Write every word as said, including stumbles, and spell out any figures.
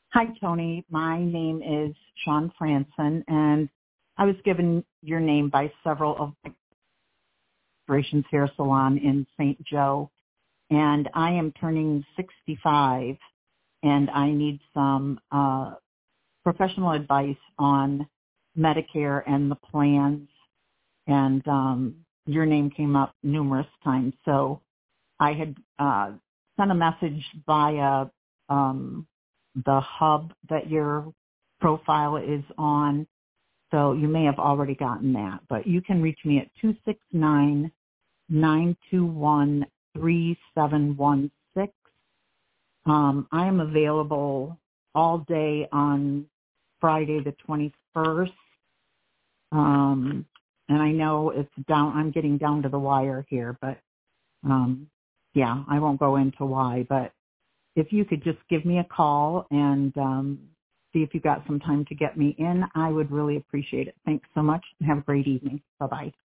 Hi, Tony. My name is Sean Franson, and I was given your name by several of my Operations Hair Salon in Saint Joe, and I am turning sixty-five, and I need some uh, professional advice on Medicare and the plans, and um, your name came up numerous times. So I had uh, sent a message via um, the hub that your profile is on, so you may have already gotten that. But you can reach me at two six nine, nine two one, three seven one six. Um, I am available all day on Friday the twenty-first. Um, and I know it's down, I'm getting down to the wire here, but um, yeah, I won't go into why, but if you could just give me a call and um, see if you got some time to get me in, I would really appreciate it. Thanks so much and have a great evening. Bye-bye.